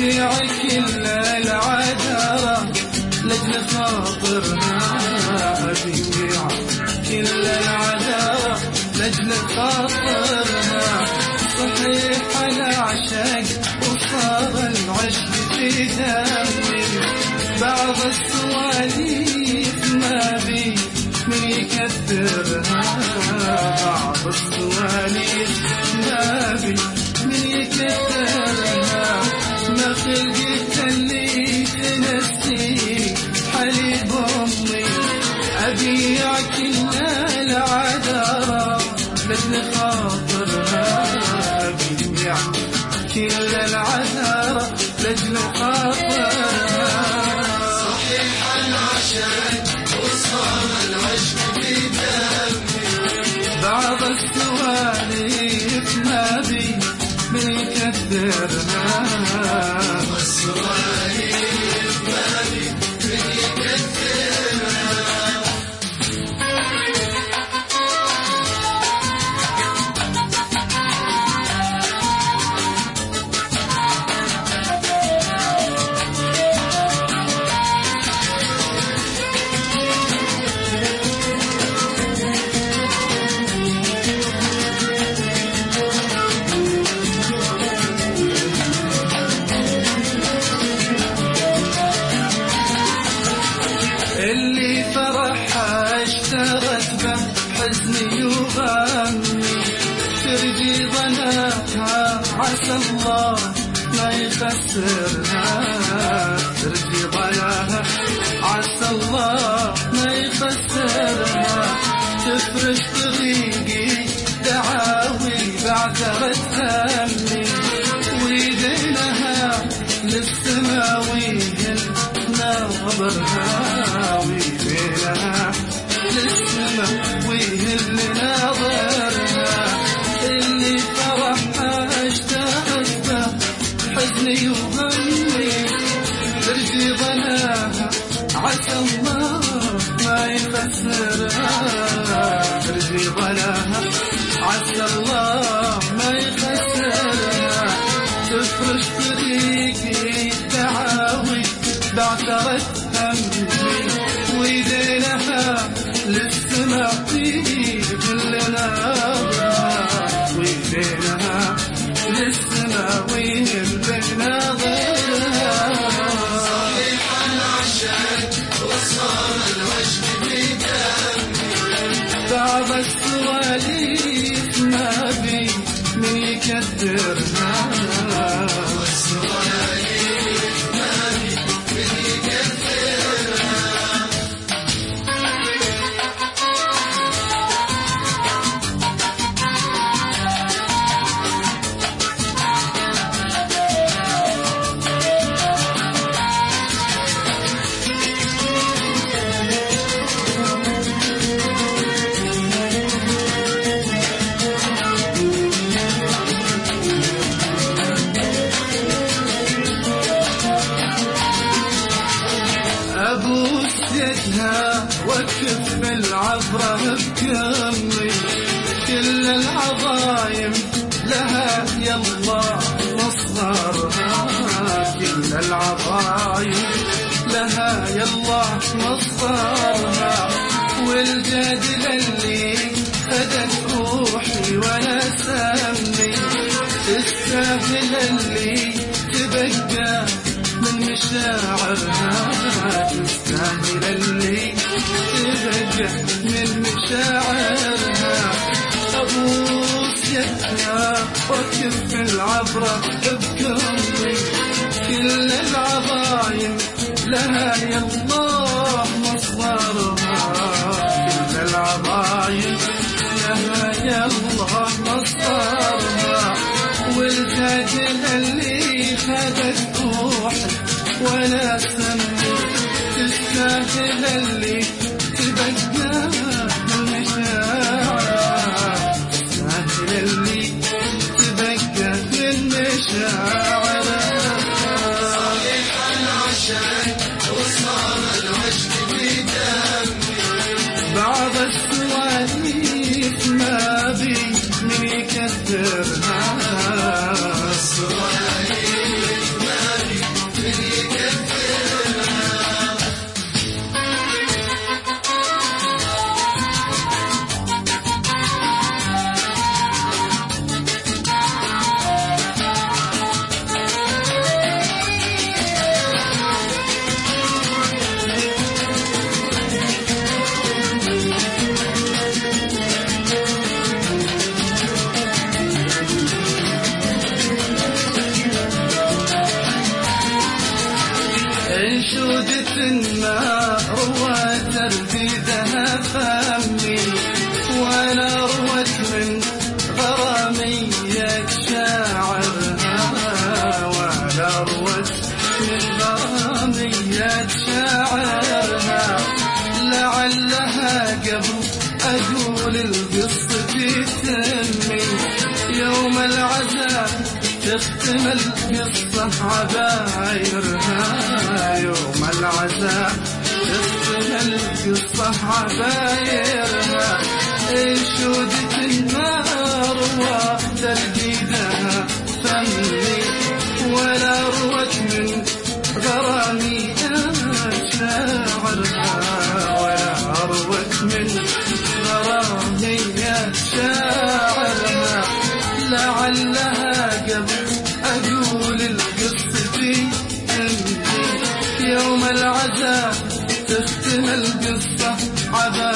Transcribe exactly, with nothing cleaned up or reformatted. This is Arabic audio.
أبيع كل العذارى لأجل خاطرها، أبيع كل العذارى لأجل خاطرها. صحيح أنا عشق وصار العشق في دمي، بعض السواليف ما بي من يكثرها، بعض السواليف ما بي من يكثرها. ما خلقت اللي تنسي حليب أمي، أبيع كل العذارى لأجل خاطرها، أبيع كل العذارى لأجل خاطرها. صحيح العشق وصار العشق في دمي، بعض السواليف ما بي من يكثرها، والسواليف ما بي من يكثرها. اللي فرحها اشترت به حزني وغمي، ترجي ظناتها عسى الله ما يخسرها، ترجي ظناها عسى الله ما يخسرها. تفرش طريقي دعاوي بعثرت همي، ويدينها للسماويين ناظرها، ويدينها للسماويين ناظرها. اللي فرحها اشتهت به حزني وهمي، ترجي ظناها عسى الله ما يخسرها، ترجي ظناها عسى الله ما يخسرها. تفرش طريقي دعاوي بعثرت همي، ويدينها للسماء في كل ناظرها، ويدينها للسماء وكل ناظرها. صحيح العشق وصار العشق في دمي، بعض السواليف ما بي من يكثرها، والسواليف ما بي من يكثرها. أبوس يدها وكف العبرة بكمي، كل العظايم لها يالله مصدرها، كل العظايم لها يالله مصدرها. والجدل اللي خدت روحي وانا سمي، تستاهل اللي تبقى من مشاعرها، تستاهل اللي تبقى من مشاعرها. أبوس يدها وكف العبرة بكمي، كل العظايم لها يالله مصدرها، كل العظايم لها يالله مصدرها. والجدل اللي خدت روحي وانا سمي، تستاهل اللي تبقى من مشاعرها، تستاهل اللي تبقى من مشاعرها. صحيح العشق وصار العشق في دمي، بعض السواليف ما بي من يكثرها، والسواليف ما بي انشودة ما روت ترديدها فمي ولا روت من غرامية شاعرها ولا روت من غرامية شاعرها لعلها قبل أقول القصة تتمي يوم العزاء تختم القصة عبايرها يوم العزاء تختم القصة عبايرها انشودة النار وترديدها فمي ولا روت من غرامي شاعرها ولا روت من غرامي شاعرها لعلها قبل أقول القصة يوم العزاء تختم القصة عذاب